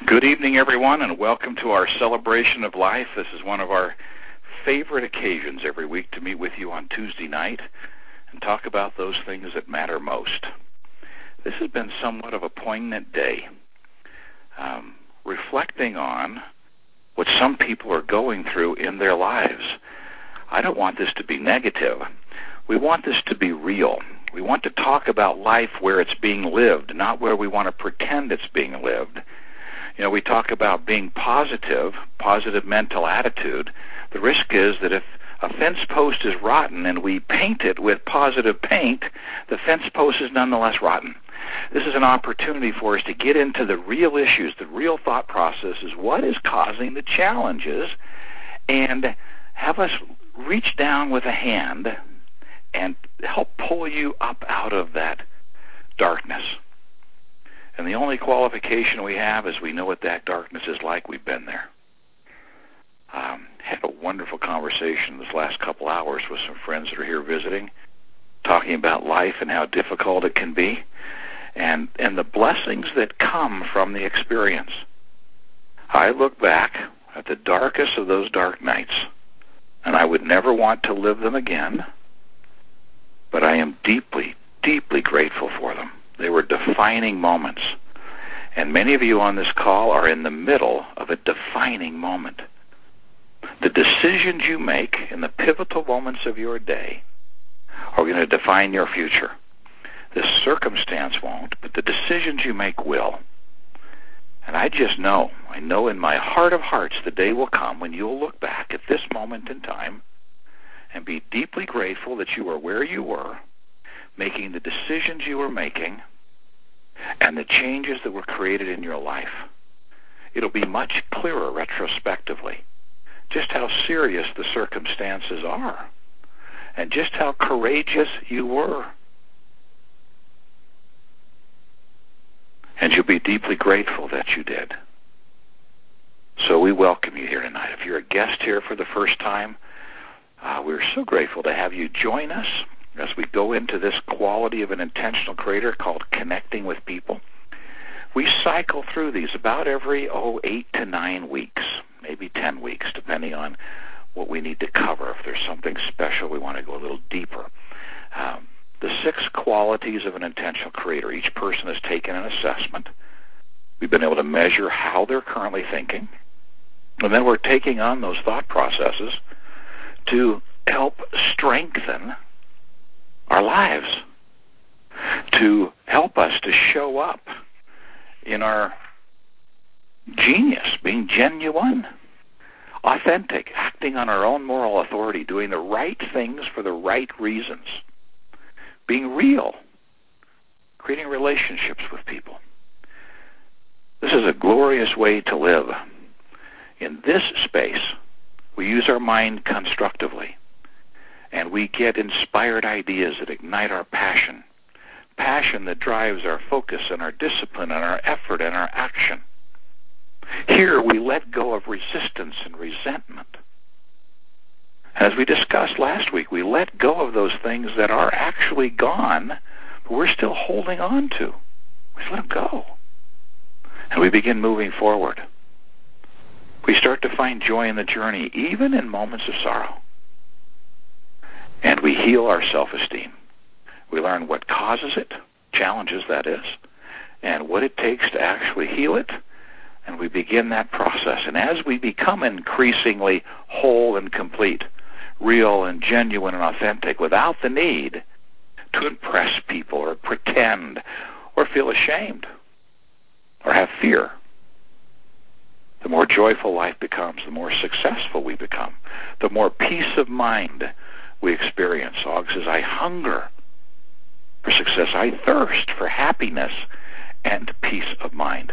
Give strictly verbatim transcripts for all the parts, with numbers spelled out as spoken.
Good evening, everyone, and welcome to our celebration of life. This is one of our favorite occasions every week to meet with you on Tuesday night and talk about those things that matter most. This has been somewhat of a poignant day, um, reflecting on what some people are going through in their lives. I don't want this to be negative. We want this to be real. We want to talk about life where it's being lived, not where we want to pretend it's being lived. You know, we talk about being positive, positive mental attitude. The risk is that if a fence post is rotten and we paint it with positive paint, the fence post is nonetheless rotten. This is an opportunity for us to get into the real issues, the real thought processes, what is causing the challenges, and have us reach down with a hand and help pull you up out of that darkness. And the only qualification we have is we know what that darkness is like. We've been there. Um, had a wonderful conversation this last couple hours with some friends that are here visiting, talking about life and how difficult it can be, and, and the blessings that come from the experience. I look back at the darkest of those dark nights, and I would never want to live them again, but I am deeply, deeply grateful for them. They were defining moments. And many of you on this call are in the middle of a defining moment. The decisions you make in the pivotal moments of your day are going to define your future. This circumstance won't, but the decisions you make will. And I just know, I know in my heart of hearts the day will come when you'll look back at this moment in time and be deeply grateful that you were where you were, making the decisions you were making, and the changes that were created in your life. It'll be much clearer retrospectively just how serious the circumstances are and just how courageous you were. And you'll be deeply grateful that you did. So we welcome you here tonight. If you're a guest here for the first time, uh, we're so grateful to have you join us as we go into this quality of an intentional creator called connecting with people. We cycle through these about every, oh, eight to nine weeks, maybe ten weeks, depending on what we need to cover. If there's something special, we want to go a little deeper. Um, the six qualities of an intentional creator. Each person has taken an assessment. We've been able to measure how they're currently thinking. And then we're taking on those thought processes to help strengthen our lives, to help us to show up in our genius, being genuine, authentic, acting on our own moral authority, doing the right things for the right reasons, being real, creating relationships with people. This is a glorious way to live. In this space, we use our mind constructively, and we get inspired ideas that ignite our passion, passion that drives our focus and our discipline and our effort and our action. Here we let go of resistance and resentment. As we discussed last week, we let go of those things that are actually gone, but we're still holding on to. We let them go. And we begin moving forward. We start to find joy in the journey, even in moments of sorrow. And we heal our self-esteem. We learn what causes it, challenges that is, and what it takes to actually heal it, and we begin that process. And as we become increasingly whole and complete, real and genuine and authentic, without the need to impress people or pretend or feel ashamed or have fear, the more joyful life becomes, the more successful we become, the more peace of mind we experience. Og says, I hunger for success. I thirst for happiness and peace of mind.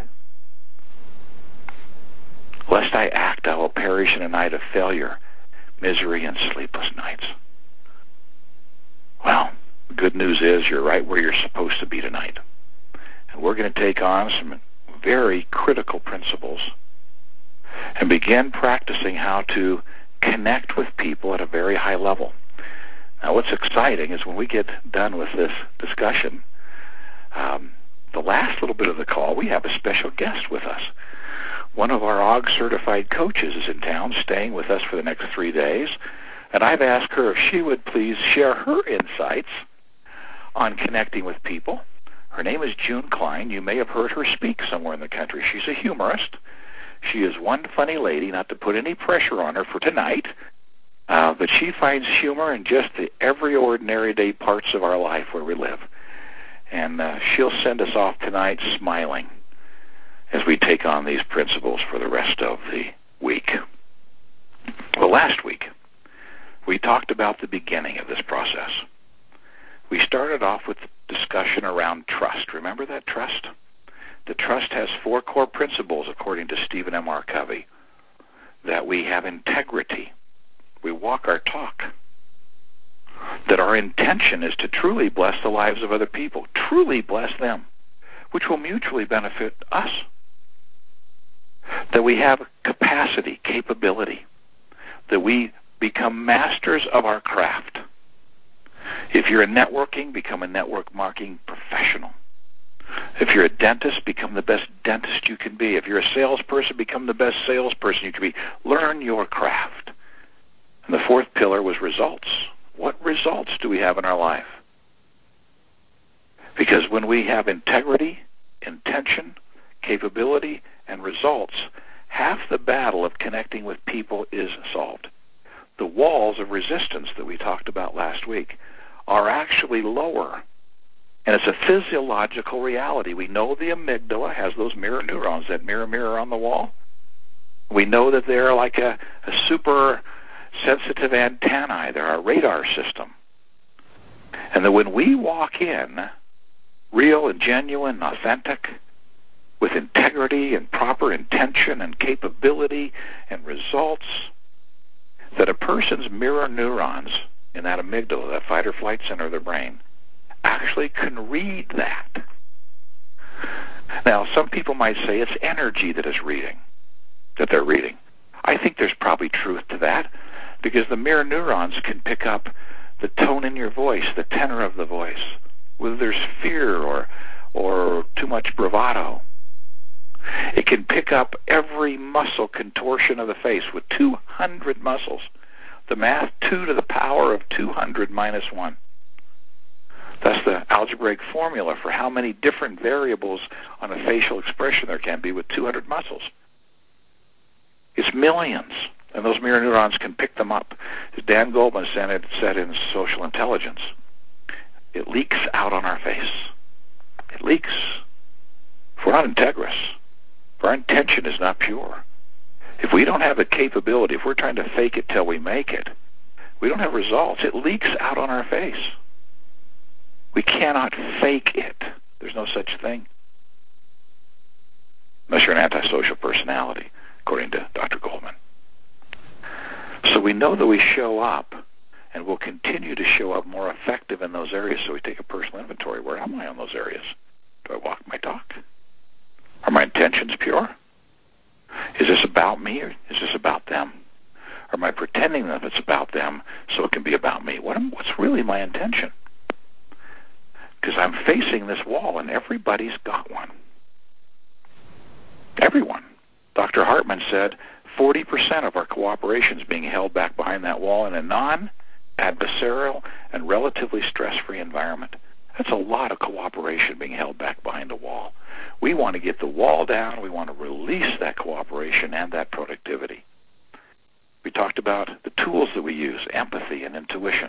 Lest I act, I will perish in a night of failure, misery, and sleepless nights. Well, the good news is you're right where you're supposed to be tonight. And we're going to take on some very critical principles and begin practicing how to connect with people at a very high level. Now, what's exciting is when we get done with this discussion, um, the last little bit of the call, we have a special guest with us. One of our O G certified coaches is in town staying with us for the next three days, and I've asked her if she would please share her insights on connecting with people. Her name is June Klein. You may have heard her speak somewhere in the country. She's a humorist. She is one funny lady, not to put any pressure on her for tonight, uh, but she finds humor in just the every ordinary day parts of our life where we live. And uh, she'll send us off tonight smiling as we take on these principles for the rest of the week. Well, last week, we talked about the beginning of this process. We started off with discussion around trust. Remember that trust? The trust has four core principles, according to Stephen M R Covey, that we have integrity, we walk our talk, that our intention is to truly bless the lives of other people, truly bless them, which will mutually benefit us, that we have capacity, capability, that we become masters of our craft. If you're in networking, become a network marketing professional. If you're a dentist, become the best dentist you can be. If you're a salesperson, become the best salesperson you can be. Learn your craft. And the fourth pillar was results. What results do we have in our life? Because when we have integrity, intention, capability, and results, half the battle of connecting with people is solved. The walls of resistance that we talked about last week are actually lower. And it's a physiological reality. We know the amygdala has those mirror neurons, that mirror mirror on the wall. We know that they're like a, a super sensitive antennae. They're our radar system. And that when we walk in, real and genuine, authentic, with integrity and proper intention and capability and results, that a person's mirror neurons in that amygdala, that fight or flight center of their brain, actually can read that. Now, some people might say it's energy that is reading, that they're reading. I think there's probably truth to that, because the mirror neurons can pick up the tone in your voice, the tenor of the voice, whether there's fear or or too much bravado. It can pick up every muscle contortion of the face with two hundred muscles. The math, two to the power of two hundred minus one. That's the algebraic formula for how many different variables on a facial expression there can be with two hundred muscles. It's millions, and those mirror neurons can pick them up. As Dan Goldman said, said in Social Intelligence, it leaks out on our face. It leaks. If we're not integrous, if our intention is not pure, if we don't have the capability, if we're trying to fake it till we make it, we don't have results. It leaks out on our face. We cannot fake it. There's no such thing. Unless you're an antisocial personality, according to Doctor Goldman. So we know that we show up and will continue to show up more effective in those areas. So we take a personal inventory. Where am I on those areas? Do I walk my talk? Are my intentions pure? Is this about me or is this about them? Or am I pretending that it's about them so it can be about me? What am, what's really my intention? Because I'm facing this wall, and everybody's got one. Everyone. Doctor Hartman said forty percent of our cooperation is being held back behind that wall in a non-adversarial and relatively stress-free environment. That's a lot of cooperation being held back behind a wall. We want to get the wall down. We want to release that cooperation and that productivity. We talked about the tools that we use, empathy and intuition.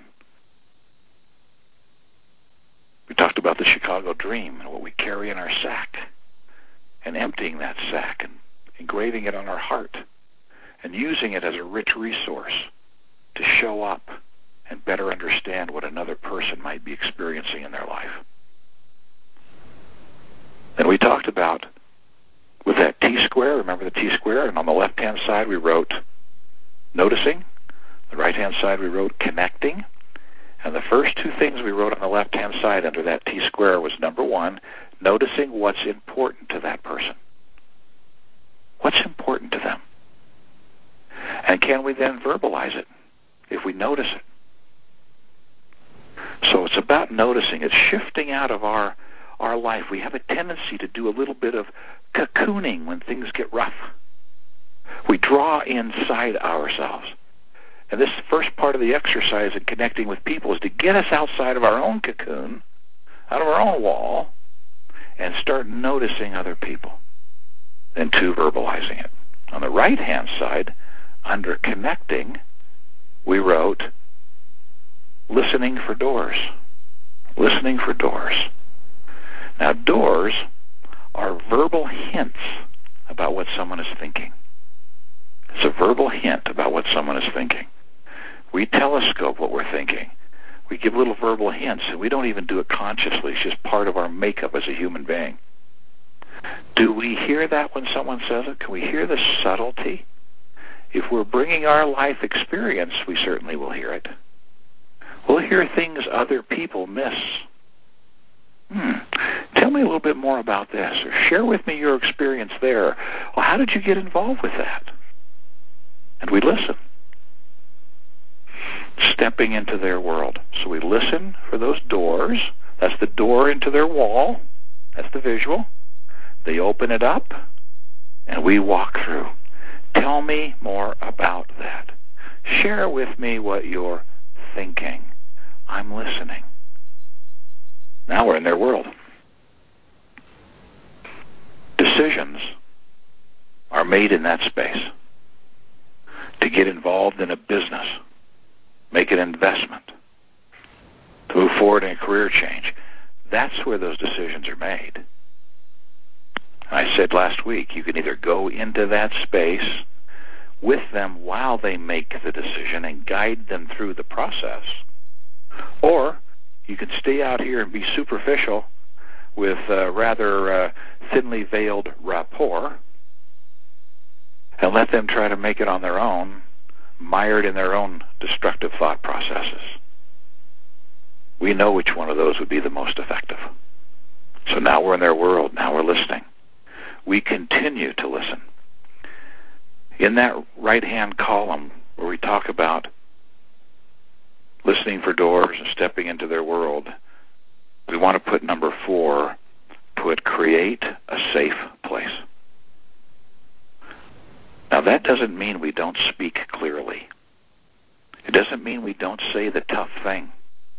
We talked about the Chicago dream and what we carry in our sack, and emptying that sack and engraving it on our heart and using it as a rich resource to show up and better understand what another person might be experiencing in their life. And we talked about, with that T-square, remember the T-square? And on the left-hand side we wrote noticing. The right-hand side we wrote connecting. And the first two things we wrote on the left-hand side under that T-square was, number one, noticing what's important to that person. What's important to them? And can we then verbalize it if we notice it? So it's about noticing. It's shifting out of our, our life. We have a tendency to do a little bit of cocooning when things get rough. We draw inside ourselves. And this first part of the exercise in connecting with people is to get us outside of our own cocoon, out of our own wall, and start noticing other people. Then two, verbalizing it. On the right-hand side, under connecting, we wrote listening for doors. Listening for doors. Now, doors are verbal hints about what someone is thinking. It's a verbal hint about what someone is thinking. We telescope what we're thinking. We give little verbal hints, and we don't even do it consciously. It's just part of our makeup as a human being. Do we hear that when someone says it? Can we hear the subtlety? If we're bringing our life experience, we certainly will hear it. We'll hear things other people miss. Hmm. Tell me a little bit more about this, or share with me your experience there. Well, how did you get involved with that? And we listen. Stepping into their world. So we listen for those doors. That's the door into their wall. That's the visual. They open it up, and we walk through. Tell me more about that. Share with me what you're thinking. I'm listening. Now we're in their world. Decisions are made in that space. To get involved in a business, make an investment, to move forward in a career change, that's where those decisions are made. I said last week, you can either go into that space with them while they make the decision and guide them through the process, or you can stay out here and be superficial with uh, rather uh, thinly veiled rapport and let them try to make it on their own, mired in their own destructive thought processes. We know which one of those would be the most effective. So now we're in their world. Now we're listening. We continue to listen. In that right-hand column where we talk about listening for doors and stepping into their world, we want to put number four, put create a safe place. Now that doesn't mean we don't speak clearly. It doesn't mean we don't say the tough thing.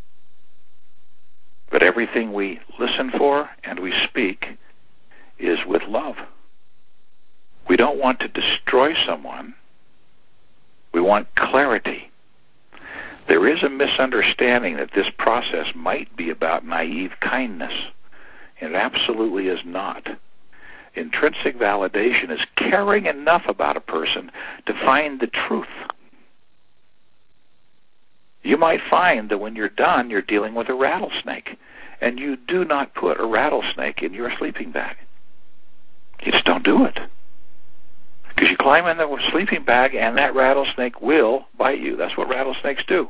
But everything we listen for and we speak is with love. We don't want to destroy someone. We want clarity. There is a misunderstanding that this process might be about naive kindness. It absolutely is not. Intrinsic validation is caring enough about a person to find the truth. You might find that when you're done, you're dealing with a rattlesnake, and you do not put a rattlesnake in your sleeping bag. You just don't do it. Because you climb in the sleeping bag, and that rattlesnake will bite you. That's what rattlesnakes do.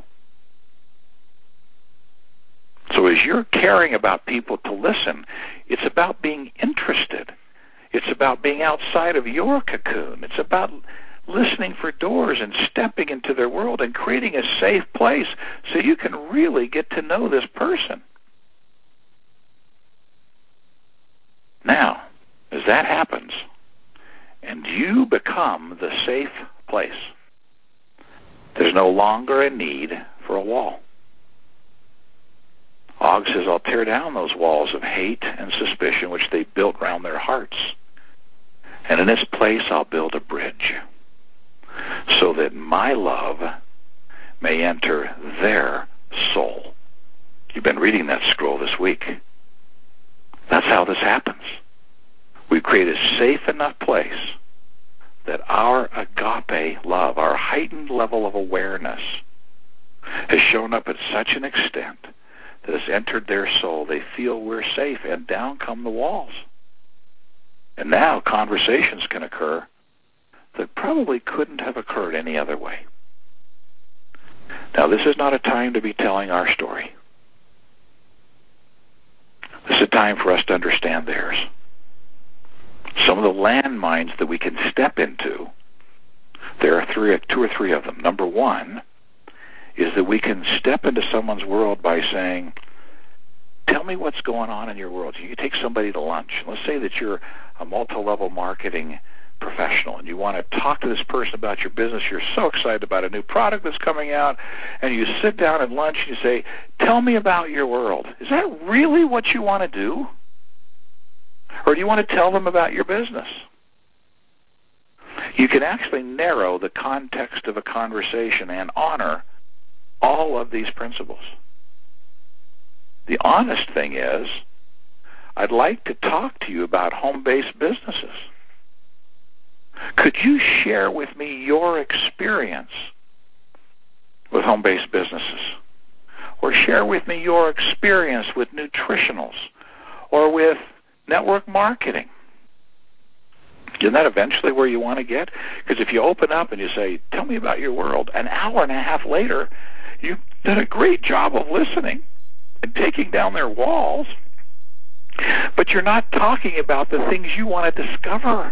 So as you're caring about people to listen, it's about being interested. It's about being outside of your cocoon. It's about listening for doors and stepping into their world and creating a safe place so you can really get to know this person. Now, as that happens, and you become the safe place, there's no longer a need for a wall. Og says, I'll tear down those walls of hate and suspicion which they built round their hearts. And in this place I'll build a bridge so that my love may enter their soul. You've been reading that scroll this week. That's how this happens. We create a safe enough place that our agape love, our heightened level of awareness, has shown up at such an extent that has entered their soul. They feel we're safe, and down come the walls. And now conversations can occur that probably couldn't have occurred any other way. Now, this is not a time to be telling our story. This is a time for us to understand theirs. Some of the landmines that we can step into, there are three, two or three of them. Number one is that we can step into someone's world by saying, tell me what's going on in your world. You take somebody to lunch. Let's say that you're a multi-level marketing professional and you want to talk to this person about your business. You're so excited about a new product that's coming out, and you sit down at lunch and you say, tell me about your world. Is that really what you want to do? Or do you want to tell them about your business? You can actually narrow the context of a conversation and honor all of these principles. The honest thing is, I'd like to talk to you about home-based businesses. Could you share with me your experience with home-based businesses? Or share with me your experience with nutritionals or with network marketing? Isn't that eventually where you want to get? Because if you open up and you say, tell me about your world, an hour and a half later, you've done a great job of listening and taking down their walls, but you're not talking about the things you want to discover.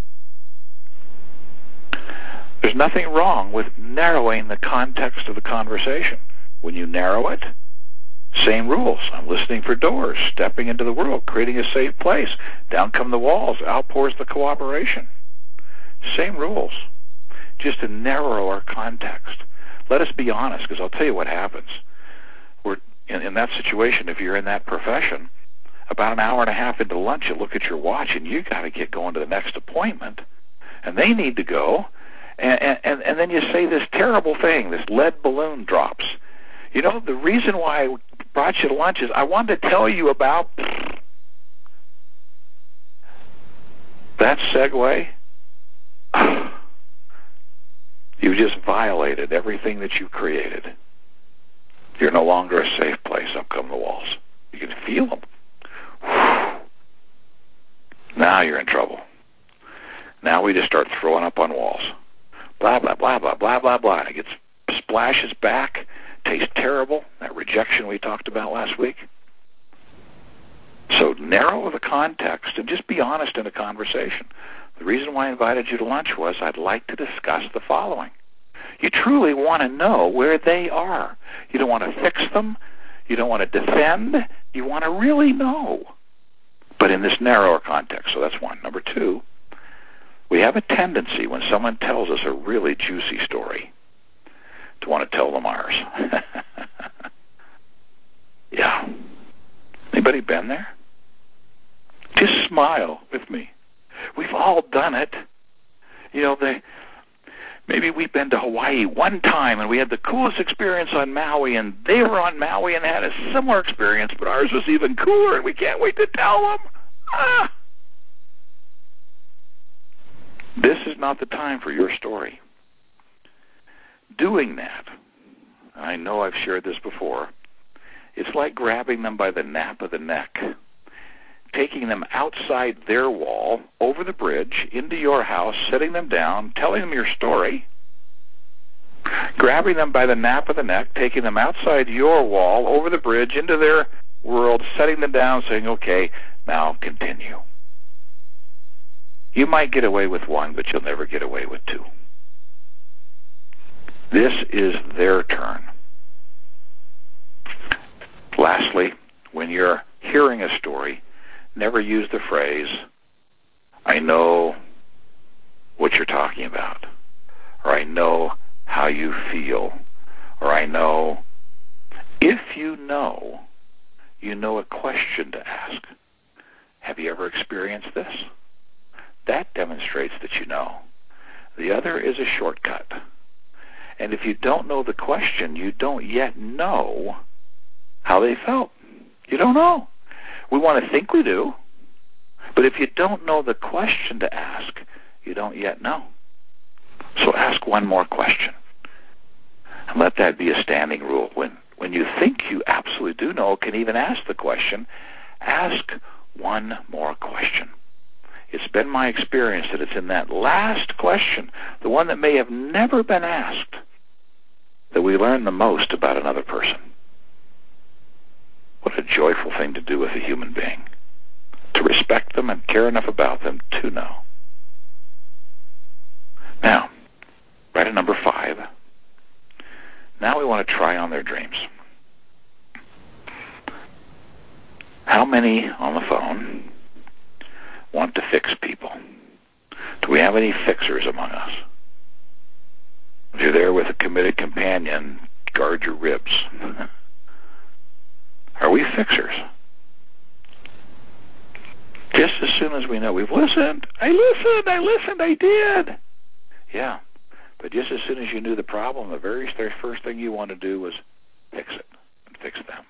There's nothing wrong with narrowing the context of the conversation. When you narrow it, same rules. I'm listening for doors, stepping into the world, creating a safe place. Down come the walls, out pours the cooperation. Same rules, just to narrow our context. Let us be honest, because I'll tell you what happens. We're in, in that situation, if you're in that profession, about an hour and a half into lunch, you look at your watch and you got to get going to the next appointment, and they need to go, and, and, and then you say this terrible thing, this lead balloon drops. You know, the reason why I brought you to lunch is I wanted to tell you about that segue. You just violated everything that you created. You're no longer a safe place. Up come the walls. You can feel them. Now you're in trouble. Now we just start throwing up on walls. Blah, blah, blah, blah, blah, blah, blah. And it gets splashes back. Tastes terrible, that rejection we talked about last week. So narrow the context and just be honest in a conversation. The reason why I invited you to lunch was I'd like to discuss the following. You truly want to know where they are. You don't want to fix them. You don't want to defend. You want to really know. But in this narrower context, so that's one. Number two, we have a tendency when someone tells us a really juicy story to want to tell them ours. Yeah. Anybody been there? Just smile with me. We've all done it. You know, they, maybe we've been to Hawaii one time and we had the coolest experience on Maui, and they were on Maui and had a similar experience, but ours was even cooler, and we can't wait to tell them. Ah! This is not the time for your story. Doing that, I know I've shared this before, it's like grabbing them by the nape of the neck, taking them outside their wall, over the bridge, into your house, sitting them down, telling them your story, grabbing them by the nape of the neck, taking them outside your wall, over the bridge, into their world, setting them down, saying, okay, now continue. You might get away with one, but you'll never get away with two. This is their turn. Lastly, when you're hearing a story, never use the phrase, I know what you're talking about, or I know how you feel, or I know. If you know, you know a question to ask. Have you ever experienced this? That demonstrates that you know. The other is a shortcut. And if you don't know the question, you don't yet know how they felt. You don't know. We want to think we do. But if you don't know the question to ask, you don't yet know. So ask one more question. And let that be a standing rule. When, when you think you absolutely do know, can even ask the question, ask one more question. It's been my experience that it's in that last question, the one that may have never been asked, that we learn the most about another person. What a joyful thing to do with a human being, to respect them and care enough about them to know. Now, right at number five, now we want to try on their dreams. How many on the phone want to fix people? Do we have any fixers among us? If you're there with a committed companion, guard your ribs. Are we fixers? Just as soon as we know we've listened, I listened, I listened, I did. Yeah, but just as soon as you knew the problem, the very first thing you want to do was fix it and fix them.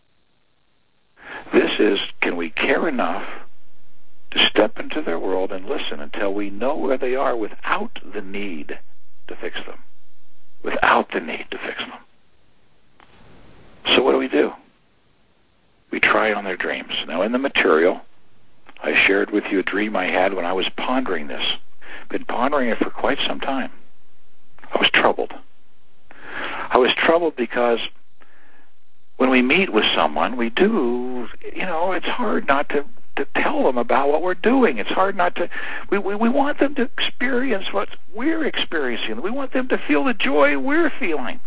This is, can we care enough to step into their world and listen until we know where they are without the need to fix them? Without the need to fix them. So what do we do? We try on their dreams. Now in the material, I shared with you a dream I had when I was pondering this. Been pondering it for quite some time. I was troubled. I was troubled because when we meet with someone, we do, you know, it's hard not to, to tell them about what we're doing. It's hard not to, we, we, we want them to experience what we're experiencing. We want them to feel the joy we're feeling.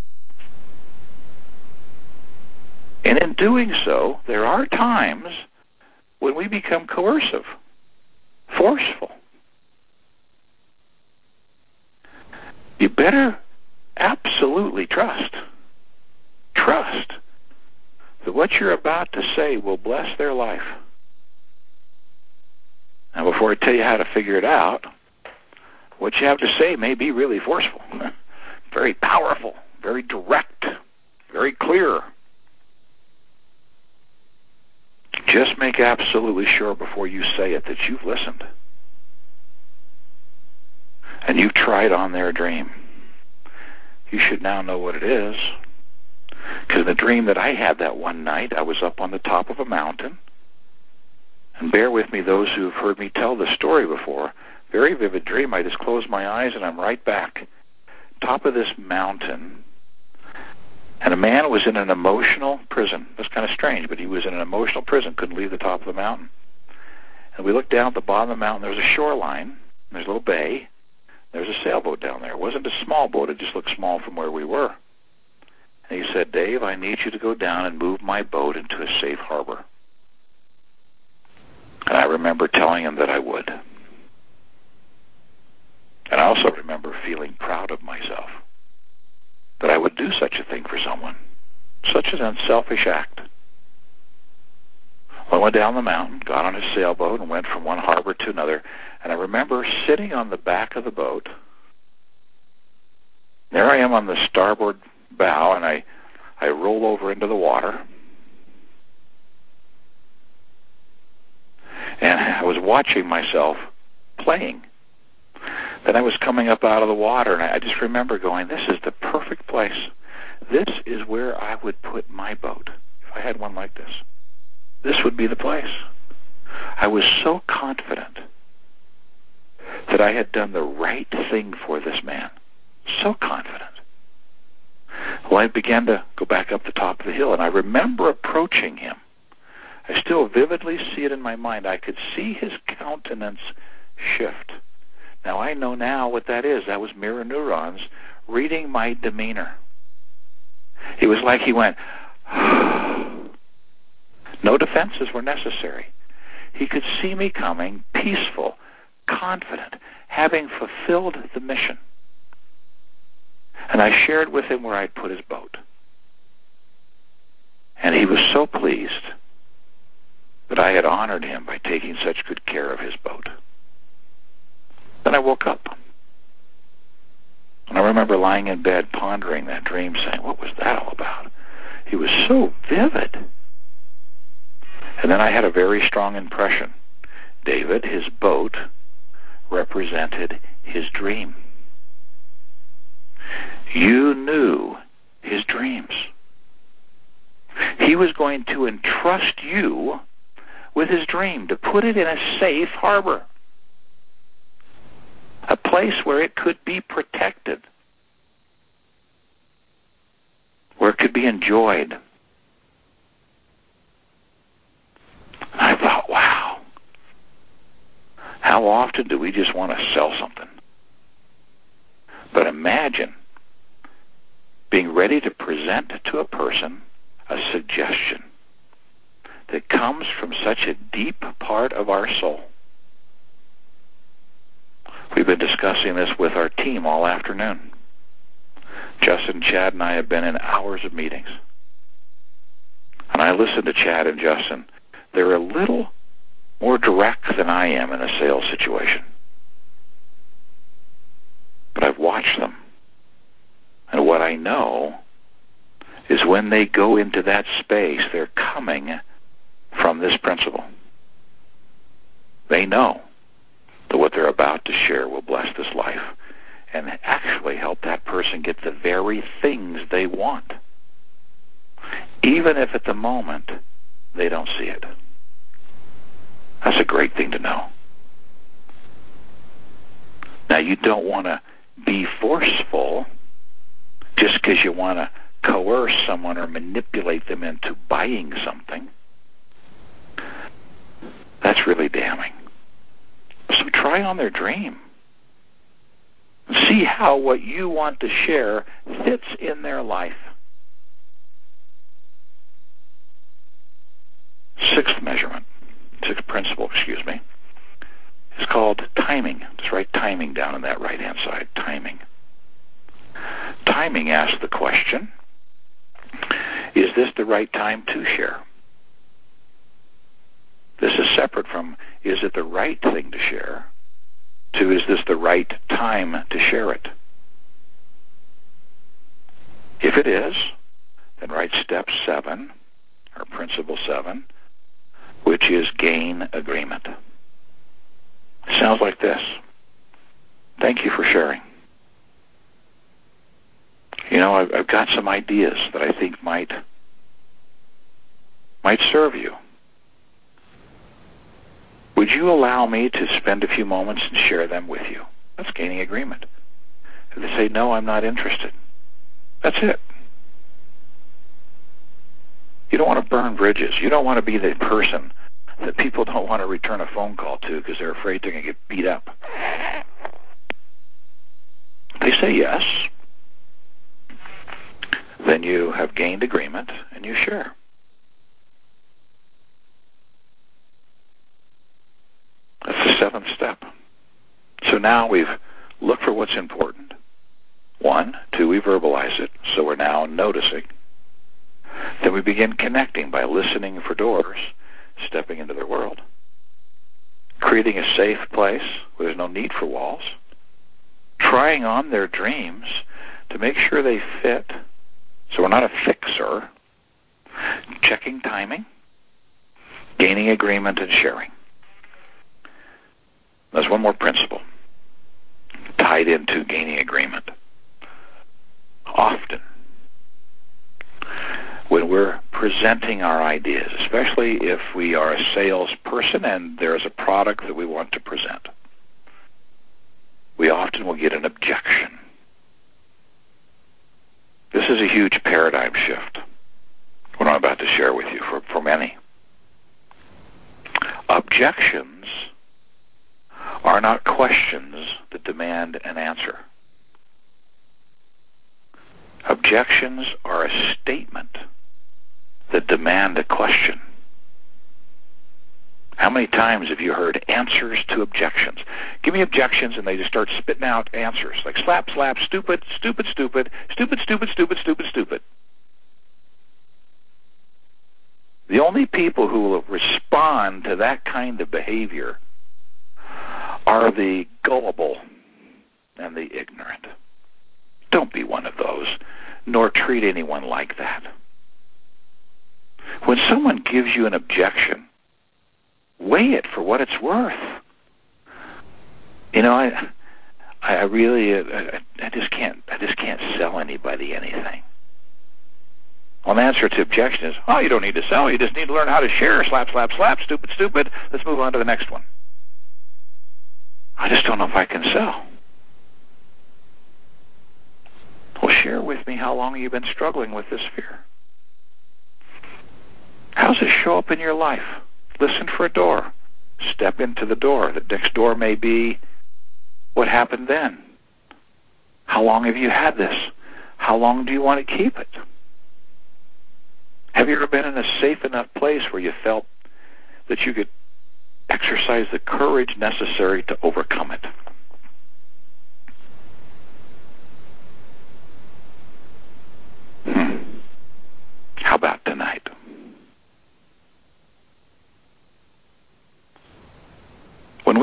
And in doing so, there are times when we become coercive, forceful. You better absolutely trust, trust that what you're about to say will bless their life. Now, before I tell you how to figure it out, what you have to say may be really forceful, very powerful, very direct, very clear. Just make absolutely sure before you say it that you've listened and you've tried on their dream. You should now know what it is. Because the dream that I had that one night, I was up on the top of a mountain. And bear with me, those who have heard me tell this story before. Very vivid dream. I just closed my eyes and I'm right back. Top of this mountain. And a man was in an emotional prison. That's kind of strange, but he was in an emotional prison. Couldn't leave the top of the mountain. And we looked down at the bottom of the mountain. There was a shoreline. There's a little bay. There's a sailboat down there. It wasn't a small boat. It just looked small from where we were. And he said, Dave, I need you to go down and move my boat into a safe harbor. And I remember telling him that I would. And I also remember feeling proud of myself that I would do such a thing for someone. Such an unselfish act. I went down the mountain, got on a sailboat, and went from one harbor to another. And I remember sitting on the back of the boat. There I am on the starboard bow, and I, I roll over into the water. And I was watching myself playing. Then I was coming up out of the water, and I just remember going, this is the perfect place. This is where I would put my boat if I had one like this. This would be the place. I was so confident that I had done the right thing for this man. So confident. Well, I began to go back up the top of the hill, and I remember approaching him. I still vividly see it in my mind. I could see his countenance shift. Now, I know now what that is. That was mirror neurons reading my demeanor. It was like he went, no defenses were necessary. He could see me coming, peaceful, confident, having fulfilled the mission. And I shared with him where I'd put his boat. And he was so pleased that I had honored him by taking such good care of his boat. Then I woke up. And I remember lying in bed pondering that dream, saying, what was that all about? It was so vivid. And then I had a very strong impression. David, his boat, represented his dream. You knew his dreams. He was going to entrust you with his dream, to put it in a safe harbor, a place where it could be protected, where it could be enjoyed. I thought, wow, how often do we just want to sell something? But imagine being ready to present to a person a suggestion that comes from such a deep part of our soul. We've been discussing this with our team all afternoon. Justin, Chad, and I have been in hours of meetings. And I listen to Chad and Justin. They're a little more direct than I am in a sales situation. But I've watched them. And what I know is when they go into that space, they're coming from this principle. They know that what they're about to share will bless this life and actually help that person get the very things they want, even if at the moment they don't see it. That's a great thing to know. Now, you don't want to be forceful just because you want to coerce someone or manipulate them into buying something. That's really damning. So try on their dream. See how what you want to share fits in their life. Sixth measurement, sixth principle, excuse me, is called timing. Just write timing down on that right-hand side, timing. Timing asks the question, is this the right time to share? This is separate from, is it the right thing to share, to, is this the right time to share it? If it is, then write step seven, or principle seven, which is gain agreement. It sounds like this. Thank you for sharing. You know, I've, I've got some ideas that I think might might serve you. Would you allow me to spend a few moments and share them with you? That's gaining agreement. If they say, no, I'm not interested, that's it. You don't want to burn bridges. You don't want to be the person that people don't want to return a phone call to because they're afraid they're going to get beat up. If they say yes, then you have gained agreement and you share. That's the seventh step. So now we've looked for what's important. One, two, we verbalize it, so we're now noticing. Then we begin connecting by listening for doors, stepping into their world, creating a safe place where there's no need for walls, trying on their dreams to make sure they fit, so we're not a fixer, checking timing, gaining agreement, and sharing. There's one more principle tied into gaining agreement. Often, when we're presenting our ideas, especially if we are a salesperson and there's a product that we want to present, we often will get an objection. This is a huge paradigm shift, what I'm about to share with you for, for many. Objections are not questions that demand an answer. Objections are a statement that demand a question. How many times have you heard answers to objections? Give me objections, and they just start spitting out answers like slap, slap, stupid, stupid, stupid, stupid, stupid, stupid, stupid, stupid. The only people who will respond to that kind of behavior are the gullible and the ignorant. Don't be one of those, nor treat anyone like that. When someone gives you an objection, weigh it for what it's worth. You know, I, I really, I, I just can't, I just can't sell anybody anything. Well, the answer to objection is, oh, you don't need to sell. You just need to learn how to share. Slap, slap, slap. Stupid, stupid. Let's move on to the next one. I just don't know if I can sell. Well, share with me how long you've been struggling with this fear. How does it show up in your life? Listen for a door. Step into the door. The next door may be, what happened then? How long have you had this? How long do you want to keep it? Have you ever been in a safe enough place where you felt that you could exercise the courage necessary to overcome it?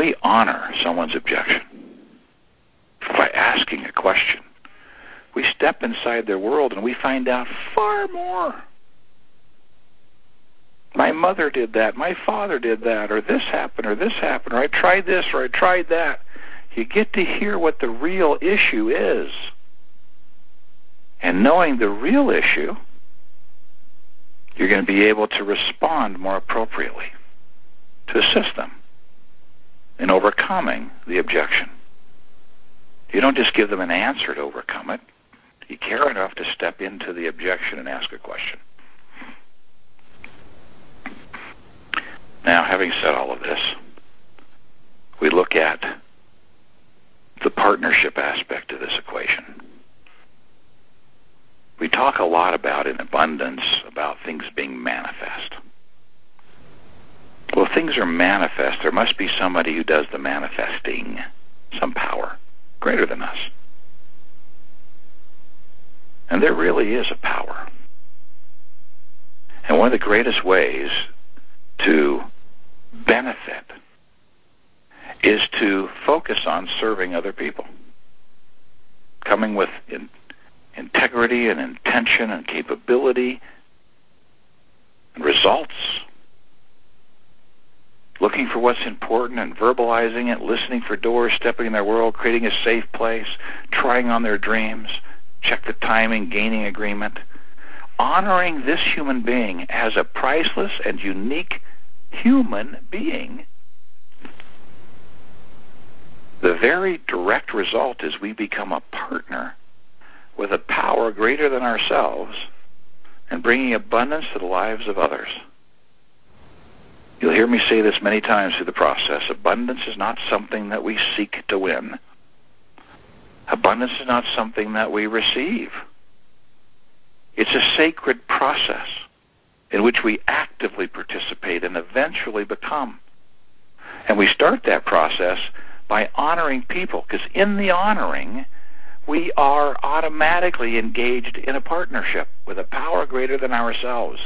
we honor someone's objection by asking a question, we step inside their world and we find out far more. My mother did that, my father did that, or this happened, or this happened, or I tried this, or I tried that. You get to hear what the real issue is. And knowing the real issue, you're going to be able to respond more appropriately to assist them in overcoming the objection. You don't just give them an answer to overcome it. You care enough to step into the objection and ask a question. Now, having said all of this, we look at the partnership aspect of this equation. We talk a lot about in abundance, about things being manifest. Well, if things are manifest, there must be somebody who does the manifesting, some power greater than us. And there really is a power. And one of the greatest ways to benefit is to focus on serving other people, coming with in, integrity and intention and capability and results, looking for what's important and verbalizing it, listening for doors, stepping in their world, creating a safe place, trying on their dreams, check the timing, gaining agreement, honoring this human being as a priceless and unique human being. The very direct result is we become a partner with a power greater than ourselves and bringing abundance to the lives of others. You'll hear me say this many times through the process. Abundance is not something that we seek to win. Abundance is not something that we receive. It's a sacred process in which we actively participate and eventually become. And we start that process by honoring people, because in the honoring, we are automatically engaged in a partnership with a power greater than ourselves,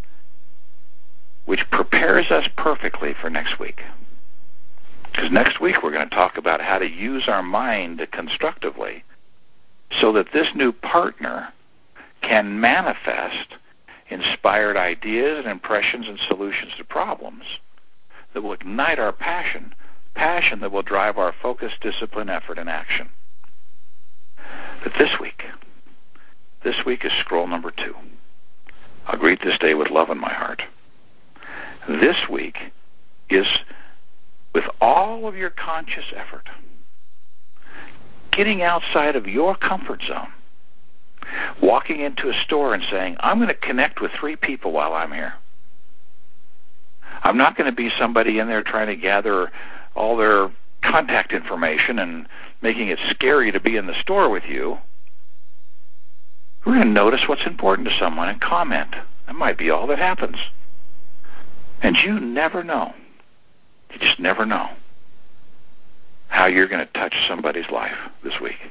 which prepares us perfectly for next week. Because next week we're going to talk about how to use our mind constructively so that this new partner can manifest inspired ideas and impressions and solutions to problems that will ignite our passion, passion that will drive our focus, discipline, effort, and action. But this week, this week is scroll number two. I'll greet this day with love in my heart. This week is, with all of your conscious effort, getting outside of your comfort zone, walking into a store and saying, I'm going to connect with three people while I'm here. I'm not going to be somebody in there trying to gather all their contact information and making it scary to be in the store with you. We're going to notice what's important to someone and comment. That might be all that happens. And you never know. You just never know how you're going to touch somebody's life this week.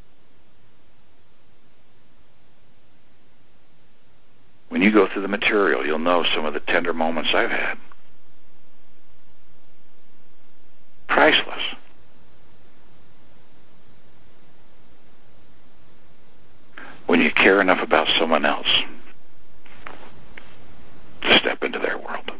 When you go through the material, you'll know some of the tender moments I've had. Priceless. When you care enough about someone else to step into their world.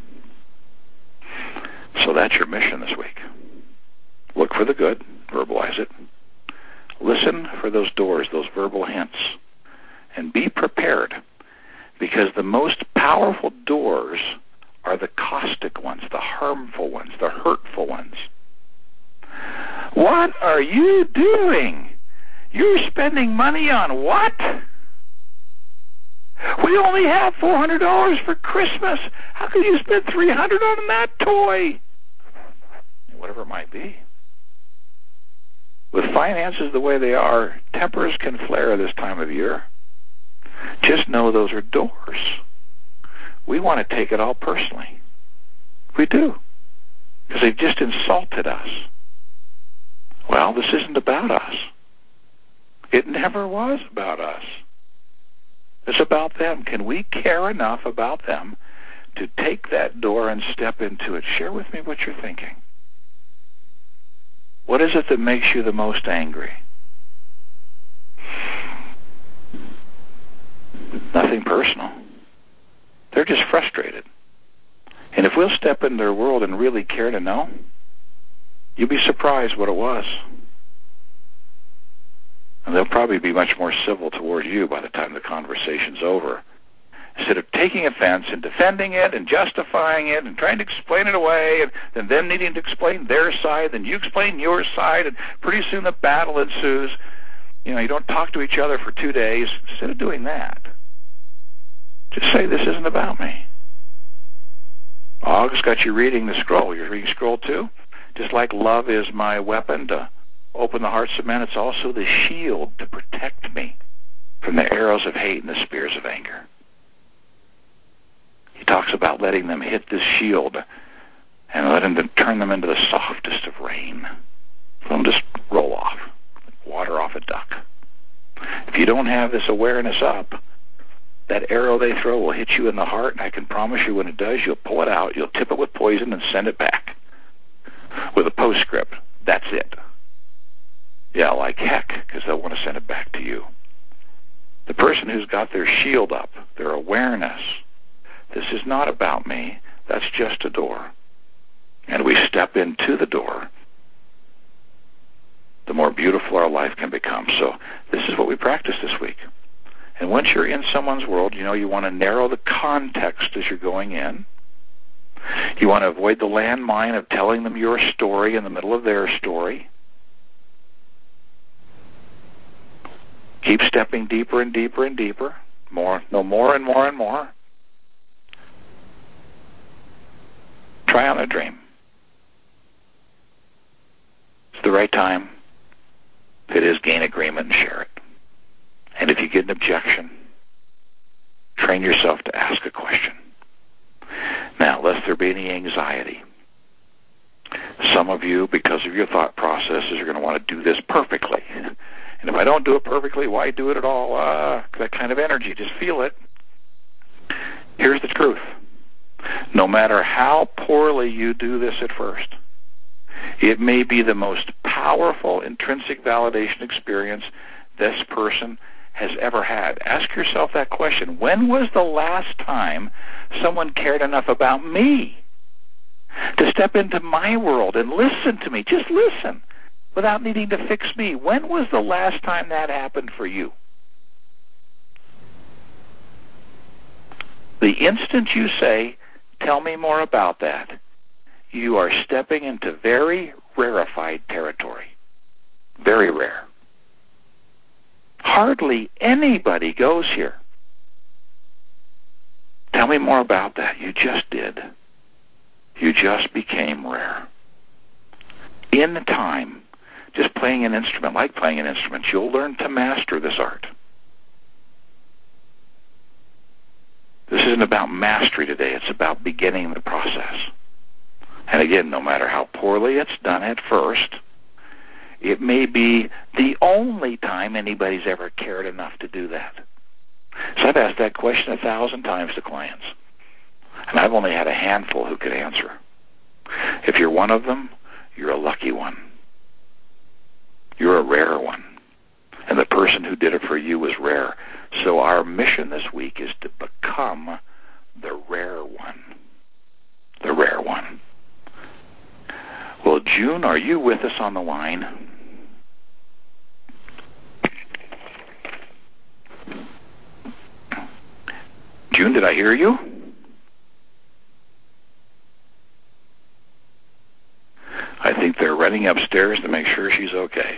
So that's your mission this week. Look for the good, verbalize it. Listen for those doors, those verbal hints, and be prepared, because the most powerful doors are the caustic ones, the harmful ones, the hurtful ones. What are you doing? You're spending money on what? We only have four hundred dollars for Christmas. How could you spend three hundred dollars on that toy? Whatever it might be. With finances the way they are, tempers can flare this time of year. Just know those are doors. We want to take it all personally. We do. Because they've just insulted us. Well, this isn't about us. It never was about us. It's about them. Can we care enough about them to take that door and step into it? Share with me what you're thinking. What is it that makes you the most angry? Nothing personal. They're just frustrated. And if we'll step into their world and really care to know, you'll be surprised what it was. And they'll probably be much more civil toward you by the time the conversation's over. Instead of taking offense and defending it and justifying it and trying to explain it away and then them needing to explain their side, then you explain your side, and pretty soon the battle ensues. You know, you don't talk to each other for two days. Instead of doing that, just say, this isn't about me. August got you reading the scroll. You're reading scroll two. Just like love is my weapon to open the hearts of men, it's also the shield to protect me from the arrows of hate and the spears of anger. He talks about letting them hit this shield and letting them turn them into the softest of rain. Let them just roll off, like water off a duck. If you don't have this awareness up, that arrow they throw will hit you in the heart, and I can promise you when it does, you'll pull it out, you'll tip it with poison and send it back with a postscript. That's it. Yeah, like heck, because they'll want to send it back to you. The person who's got their shield up, their awareness, this is not about me, that's just a door. And we step into the door, the more beautiful our life can become. So this is what we practice this week. And once you're in someone's world, you know you want to narrow the context as you're going in. You want to avoid the landmine of telling them your story in the middle of their story. Keep stepping deeper and deeper and deeper. More, no more and more and more. Try on a dream. It's the right time. If it is, gain agreement and share it. And if you get an objection, train yourself to ask a question. Now, lest there be any anxiety, some of you, because of your thought processes, are going to want to do this perfectly. And if I don't do it perfectly, why do it at all? Uh, that kind of energy, just feel it. Here's the truth. No matter how poorly you do this at first, it may be the most powerful intrinsic validation experience this person has ever had. Ask yourself that question. When was the last time someone cared enough about me to step into my world and listen to me? Just listen without needing to fix me. When was the last time that happened for you? The instant you say, tell me more about that, you are stepping into very rarefied territory. Very rare. Hardly anybody goes here. Tell me more about that. You just did. You just became rare. In time, just playing an instrument, like playing an instrument, you'll learn to master this art. This isn't about mastery today. It's about beginning the process. And again, no matter how poorly it's done at first, it may be the only time anybody's ever cared enough to do that. So I've asked that question a thousand times to clients, and I've only had a handful who could answer. If you're one of them, you're a lucky one. You're a rare one. And the person who did it for you was rare. So our mission this week is to become the rare one. The rare one. Well, June, are you with us on the line? June, did I hear you? I think they're running upstairs to make sure she's okay.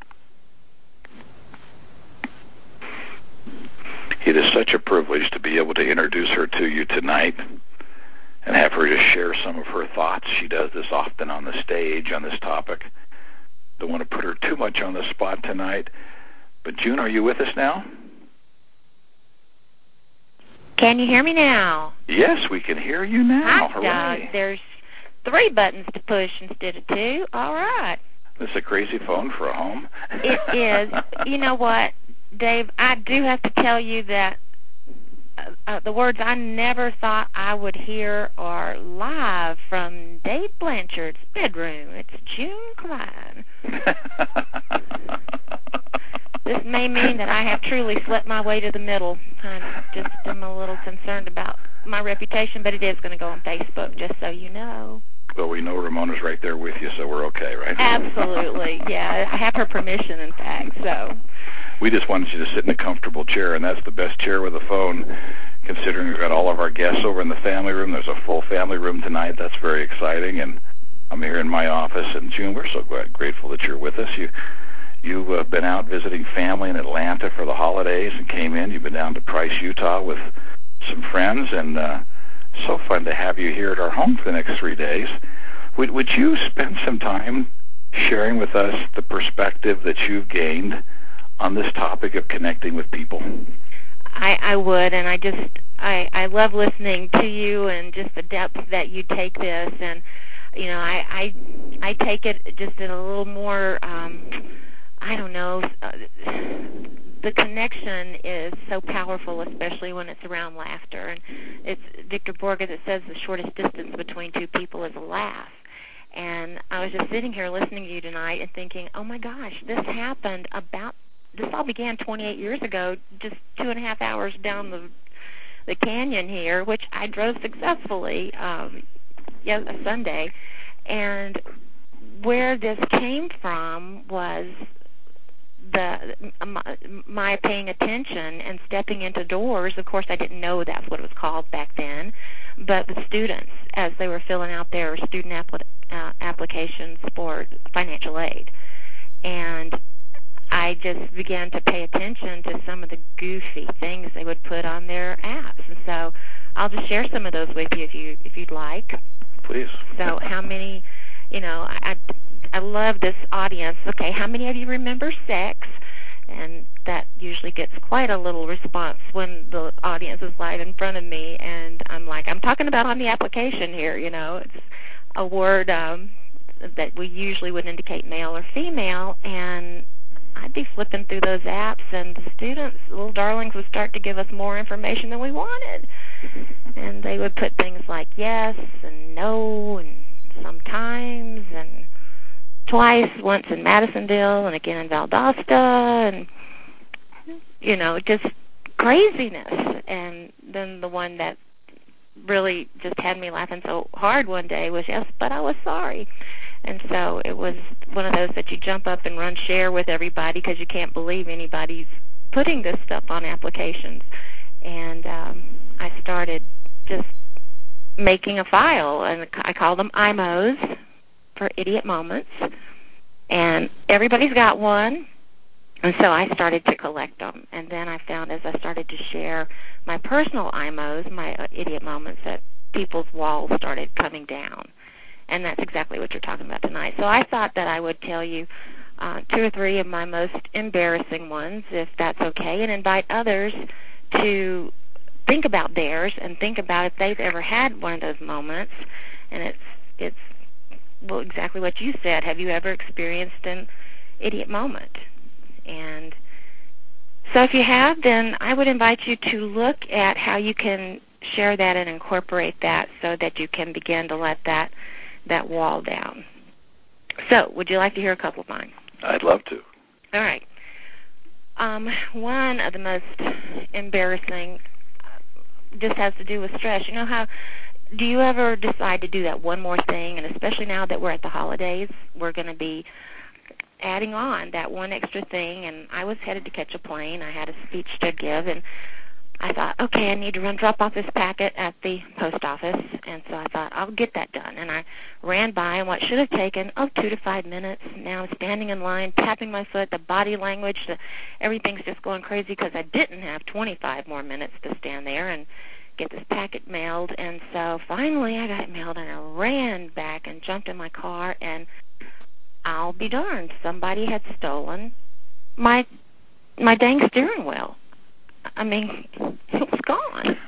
It is such a privilege to be able to introduce her to you tonight and have her just share some of her thoughts. She does this often on the stage on this topic. Don't want to put her too much on the spot tonight. But June, are you with us now? Can you hear me now? Yes, we can hear you now. Hot Hooray. dog. There's three buttons to push instead of two. All right. This is a crazy phone for a home. It is. You know what, Dave? I do have to tell you that uh, the words I never thought I would hear are live from Dave Blanchard's bedroom. It's June Klein. This may mean that I have truly slept my way to the middle. I just am a little concerned about my reputation, but it is going to go on Facebook, just so you know. Well, we know Ramona's right there with you, so we're okay, right? Absolutely, yeah. I have her permission, in fact, so. We just wanted you to sit in a comfortable chair, and that's the best chair with a phone, considering we've got all of our guests over in the family room. There's a full family room tonight. That's very exciting, and I'm here in my office. And June, we're so glad, grateful that you're with us. You, you've uh, been out visiting family in Atlanta for the holidays and came in. You've been down to Price, Utah with some friends, and uh, so fun to have you here at our home for the next three days. Would, would you spend some time sharing with us the perspective that you've gained on this topic of connecting with people? I, I would, and I just, I, I love listening to you and just the depth that you take this, and, you know, I, I, I take it just in a little more, um, I don't know, uh, the connection is so powerful, especially when it's around laughter, and it's Victor Borge that says the shortest distance between two people is a laugh. And I was just sitting here listening to you tonight and thinking, oh my gosh, this happened about, this all began twenty-eight years ago, just two and a half hours down the the canyon here, which I drove successfully um, yeah, a Sunday. And where this came from was the my, my paying attention and stepping into doors. Of course, I didn't know that's what it was called back then, but the students, as they were filling out their student appli- uh, applications for financial aid. And I just began to pay attention to some of the goofy things they would put on their apps. And so I'll just share some of those with you if you if you'd like. Please. So how many, you know, I I love this audience. Okay, how many of you remember sex? And that usually gets quite a little response when the audience is live in front of me, and I'm like, I'm talking about on the application here, you know. It's a word um, that we usually would indicate male or female, and I'd be flipping through those apps, and the students, little darlings, would start to give us more information than we wanted. And they would put things like yes and no and sometimes and twice, once in Madisonville and again in Valdosta, and, you know, just craziness. And then the one that really just had me laughing so hard one day was, yes, but I was sorry. And so it was one of those that you jump up and run share with everybody because you can't believe anybody's putting this stuff on applications. And um, I started just making a file, and I call them I M Os for idiot moments. And everybody's got one. And so I started to collect them. And then I found as I started to share my personal I M Os, my uh, idiot moments, that people's walls started coming down. And that's exactly what you're talking about tonight. So I thought that I would tell you uh, two or three of my most embarrassing ones, if that's okay, and invite others to think about theirs and think about if they've ever had one of those moments. And it's, it's well, exactly what you said. Have you ever experienced an idiot moment? And so if you have, then I would invite you to look at how you can share that and incorporate that so that you can begin to let that that wall down. So would you like to hear a couple of mine? I'd love to. All right. Um, one of the most embarrassing just has to do with stress. You know how, do you ever decide to do that one more thing, and especially now that we're at the holidays, we're going to be adding on that one extra thing, and I was headed to catch a plane. I had a speech to give, and I thought, okay, I need to run drop off this packet at the post office, and so I thought, I'll get that done. And I ran by, and what should have taken, oh, two to five minutes, now I'm standing in line, tapping my foot, the body language, the, everything's just going crazy because I didn't have twenty-five more minutes to stand there and get this packet mailed. And so finally I got it mailed, and I ran back and jumped in my car, and I'll be darned, somebody had stolen my my dang steering wheel. I mean, it was gone.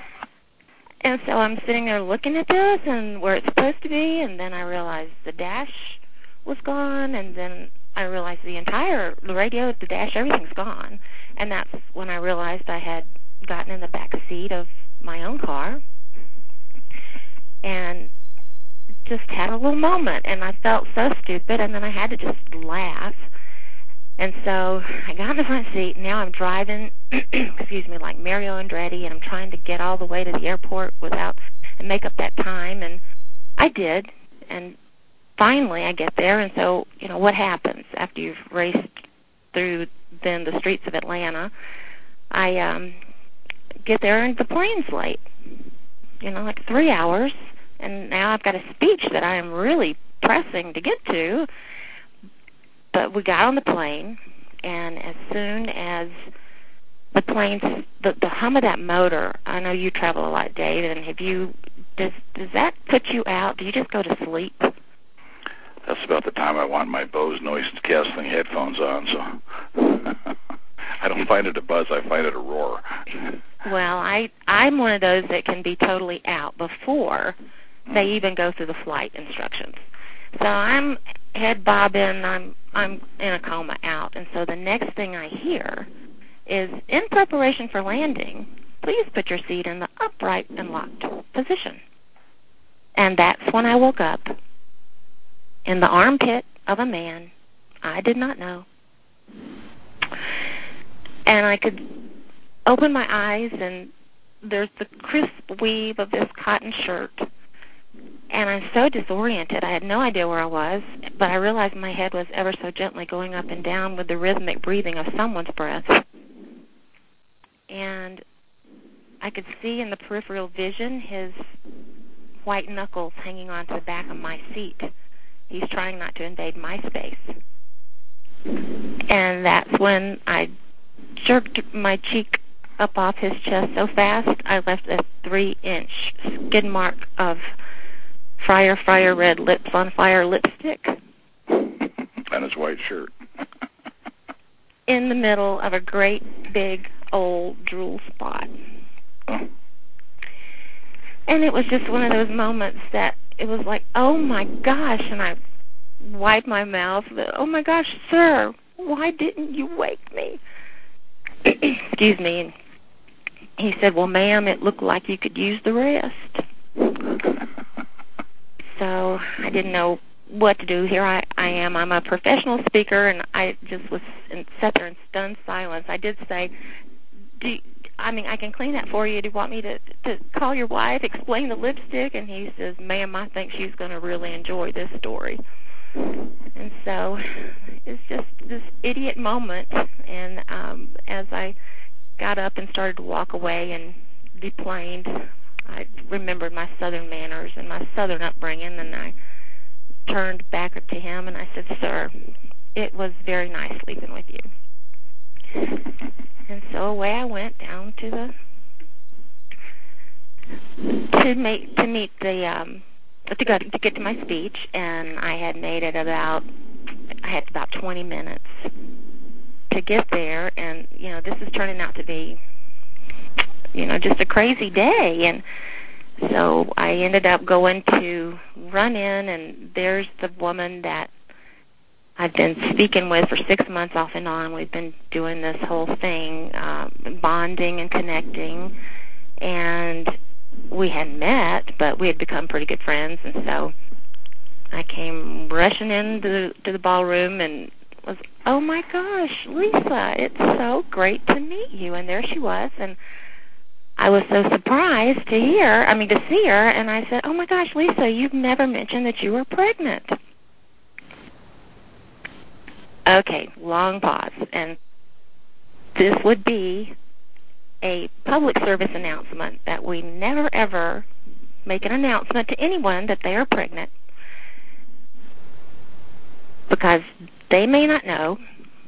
And so I'm sitting there looking at this and where it's supposed to be, and then I realized the dash was gone, and then I realized the entire, the radio, the dash, everything's gone. And that's when I realized I had gotten in the back seat of my own car and just had a little moment, and I felt so stupid, and then I had to just laugh. And so I got in the front seat, and now I'm driving, excuse me, like Mario Andretti, and I'm trying to get all the way to the airport without, and make up that time, and I did, and finally I get there, and so, you know, what happens after you've raced through then the streets of Atlanta? I um, get there, and the plane's late, you know, like three hours, and now I've got a speech that I am really pressing to get to. But we got on the plane, and as soon as the plane, the, the hum of that motor, I know you travel a lot, Dave, and have you, does, does that put you out? Do you just go to sleep? That's about the time I want my Bose noise-canceling headphones on, so I don't find it a buzz, I find it a roar. Well, I, I'm one of those that can be totally out before they even go through the flight instructions. So I'm head bobbing, I'm I'm in a coma out, and so the next thing I hear is, in preparation for landing, please put your seat in the upright and locked position. And that's when I woke up in the armpit of a man I did not know. And I could open my eyes, and there's the crisp weave of this cotton shirt. And I'm so disoriented. I had no idea where I was, but I realized my head was ever so gently going up and down with the rhythmic breathing of someone's breath. And I could see in the peripheral vision his white knuckles hanging onto the back of my seat. He's trying not to invade my space. And that's when I jerked my cheek up off his chest so fast, I left a three-inch skid mark of Friar Friar Red Lips on Fire lipstick. And his white shirt. In the middle of a great big old drool spot. Oh. And it was just one of those moments that it was like, oh my gosh, and I wiped my mouth. Oh my gosh, sir, why didn't you wake me? Excuse me. And he said, well, ma'am, it looked like you could use the rest. So I didn't know what to do. Here I, I am. I'm a professional speaker, and I just was in, sat there in stunned silence. I did say, do you, I mean, I can clean that for you. Do you want me to, to call your wife, explain the lipstick? And he says, ma'am, I think she's going to really enjoy this story. And so it's just this idiot moment. And um, as I got up and started to walk away and deplaned, I remembered my Southern manners and my Southern upbringing, and I turned back to him and I said, sir, it was very nice sleeping with you. And so away I went down to the to meet to meet the um, to go to get to my speech, and I had made it about I had about twenty minutes to get there, and you know this is turning out to be you know just a crazy day, and so I ended up going to run in, and there's the woman that I've been speaking with for six months off and on. We've been doing this whole thing, um, bonding and connecting, and we hadn't met, but we had become pretty good friends, and so I came rushing into the, to the ballroom and was, oh my gosh, Lisa, it's so great to meet you, and there she was, and I was so surprised to hear, I mean to see her, and I said, oh my gosh, Lisa, you've never mentioned that you were pregnant. Okay, long pause, and this would be a public service announcement that we never ever make an announcement to anyone that they are pregnant because they may not know.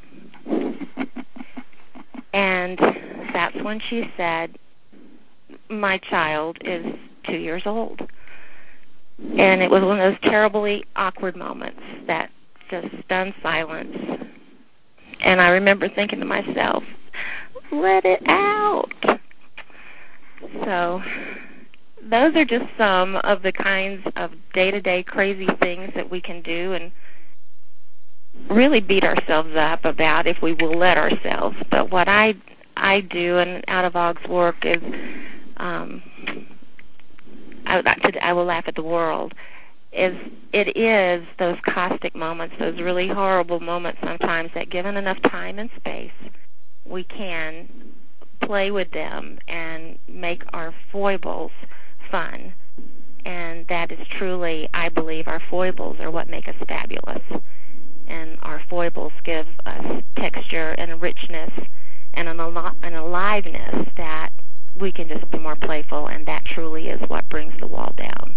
And that's when she said, my child is two years old. And it was one of those terribly awkward moments that just stunned silence. And I remember thinking to myself, let it out. So those are just some of the kinds of day-to-day crazy things that we can do and really beat ourselves up about if we will let ourselves. But what I I do, and out of Og's work is, um, I, I will laugh at the world, is it is those caustic moments, those really horrible moments sometimes that given enough time and space, we can play with them and make our foibles fun. And that is truly, I believe, our foibles are what make us fabulous. And our foibles give us texture and a richness and an, al- an aliveness that we can just be more playful, and that truly is what brings the wall down.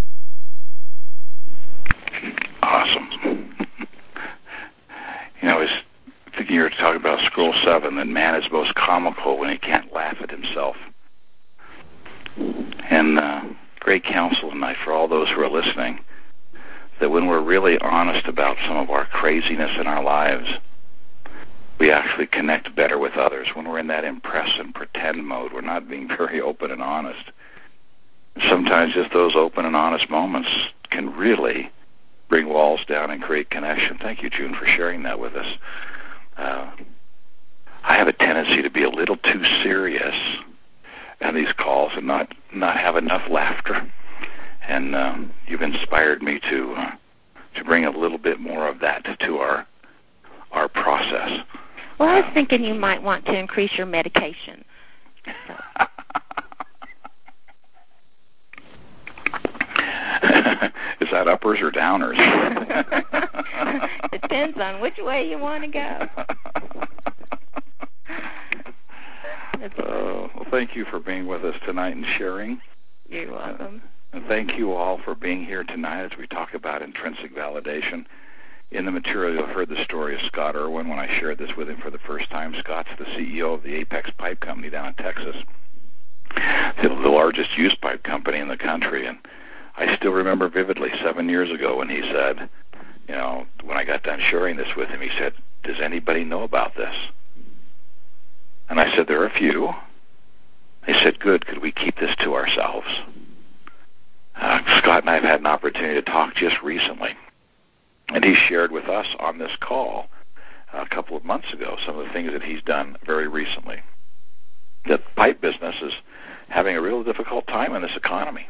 Awesome. You know, I was thinking you were talking about Scroll seven, that man is most comical when he can't laugh at himself. And uh, great counsel tonight for all those who are listening, that when we're really honest about some of our craziness in our lives, we actually connect better with others. When we're in that impress and pretend mode, we're not being very open and honest. Sometimes just those open and honest moments can really bring walls down and create connection. Thank you, June, for sharing that with us. Uh, I have a tendency to be a little too serious on these calls and not, not have enough laughter. And um, you've inspired me to uh, to bring a little bit more of that to our our process. Well, I was thinking you might want to increase your medication. So. Is that uppers or downers? Depends on which way you want to go. Oh, well, thank you for being with us tonight and sharing. You're welcome. And thank you all for being here tonight as we talk about intrinsic validation. In the material, you'll heard the story of Scott Irwin when I shared this with him for the first time. Scott's the C E O of the Apex Pipe Company down in Texas, the largest used pipe company in the country. And I still remember vividly seven years ago when he said, you know, when I got done sharing this with him, he said, does anybody know about this? And I said, there are a few. He said, good, could we keep this to ourselves? Uh, Scott and I have had an opportunity to talk just recently, and he shared with us on this call a couple of months ago some of the things that he's done very recently. The pipe business is having a real difficult time in this economy,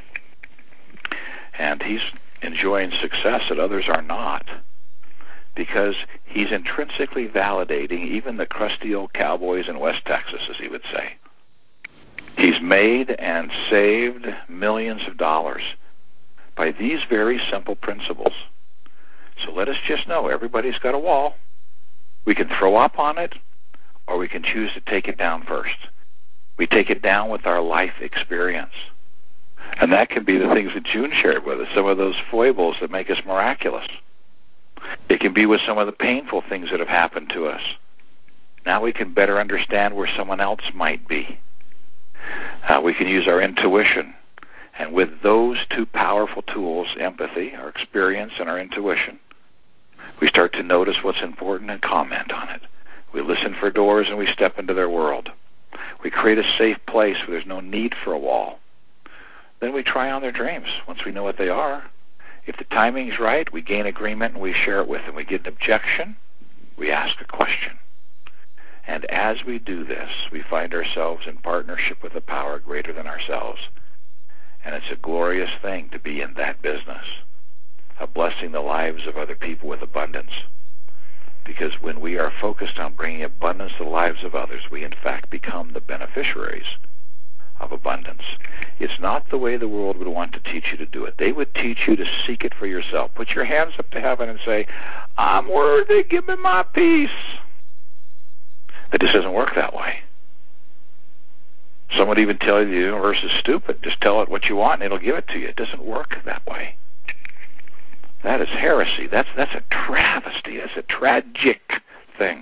and he's enjoying success that others are not, because he's intrinsically validating even the crusty old cowboys in West Texas, as he would say. He's made and saved millions of dollars by these very simple principles. So let us just know everybody's got a wall. We can throw up on it, or we can choose to take it down first. We take it down with our life experience. And that can be the things that June shared with us, some of those foibles that make us miraculous. It can be with some of the painful things that have happened to us. Now we can better understand where someone else might be. Uh, we can use our intuition. And with those two powerful tools, empathy, our experience, and our intuition, we start to notice what's important and comment on it. We listen for doors and we step into their world. We create a safe place where there's no need for a wall. Then we try on their dreams once we know what they are. If the timing's right, we gain agreement and we share it with them. We get an objection, we ask a question. And as we do this, we find ourselves in partnership with a power greater than ourselves. And it's a glorious thing to be in that business, of blessing the lives of other people with abundance. Because when we are focused on bringing abundance to the lives of others, we in fact become the beneficiaries of abundance. It's not the way the world would want to teach you to do it. They would teach you to seek it for yourself. Put your hands up to heaven and say, I'm worthy, give me my peace. It just doesn't work that way. Some would even tell you the universe is stupid. Just tell it what you want and it'll give it to you. It doesn't work that way. That is heresy. That's, that's a travesty. That's a tragic thing.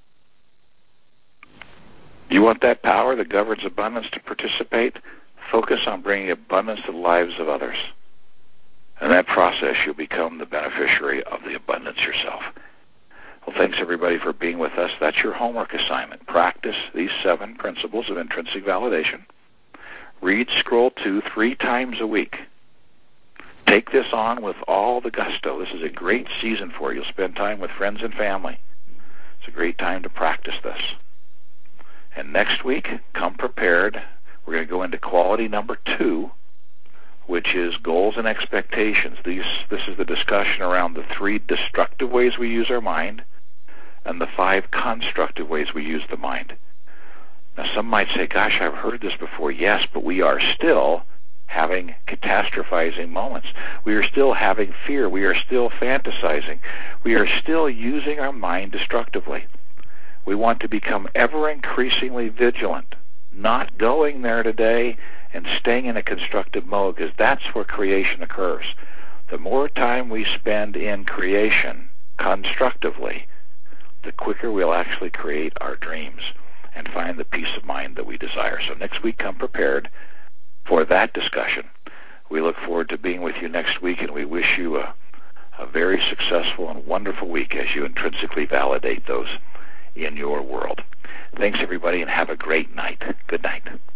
You want that power that governs abundance to participate? Focus on bringing abundance to the lives of others. In that process, you'll become the beneficiary of the abundance yourself. Well, thanks, everybody, for being with us. That's your homework assignment. Practice these seven principles of intrinsic validation. Read Scroll two three times a week. Take this on with all the gusto. This is a great season for you. You'll spend time with friends and family. It's a great time to practice this. And next week, come prepared. We're going to go into quality number two, which is goals and expectations. These, this is the discussion around the three destructive ways we use our mind and the five constructive ways we use the mind. Now, some might say, gosh, I've heard this before. Yes, but we are still having catastrophizing moments. We are still having fear. We are still fantasizing. We are still using our mind destructively. We want to become ever increasingly vigilant, not going there today and staying in a constructive mode, because that's where creation occurs. The more time we spend in creation constructively, the quicker we'll actually create our dreams and find the peace of mind that we desire. So next week, come prepared for that discussion. We look forward to being with you next week, and we wish you a, a very successful and wonderful week as you intrinsically validate those in your world. Thanks, everybody, and have a great night. Good night.